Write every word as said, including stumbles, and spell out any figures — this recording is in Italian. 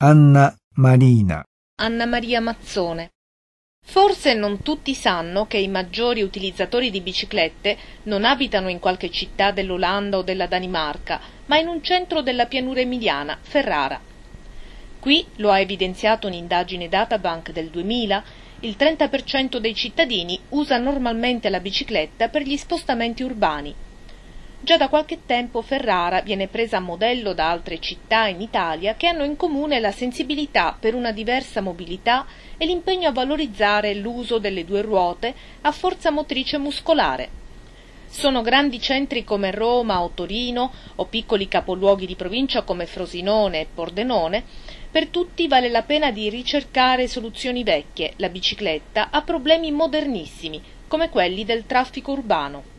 Anna Marina. Anna Maria Mazzone. Forse non tutti sanno che i maggiori utilizzatori di biciclette non abitano in qualche città dell'Olanda o della Danimarca, ma in un centro della pianura emiliana, Ferrara. Qui, lo ha evidenziato un'indagine Databank del duemila, il trenta per cento dei cittadini usa normalmente la bicicletta per gli spostamenti urbani. Già da qualche tempo Ferrara viene presa a modello da altre città in Italia che hanno in comune la sensibilità per una diversa mobilità e l'impegno a valorizzare l'uso delle due ruote a forza motrice muscolare. Sono grandi centri come Roma o Torino o piccoli capoluoghi di provincia come Frosinone e Pordenone. Per tutti vale la pena di ricercare soluzioni vecchie, la bicicletta, a problemi modernissimi come quelli del traffico urbano.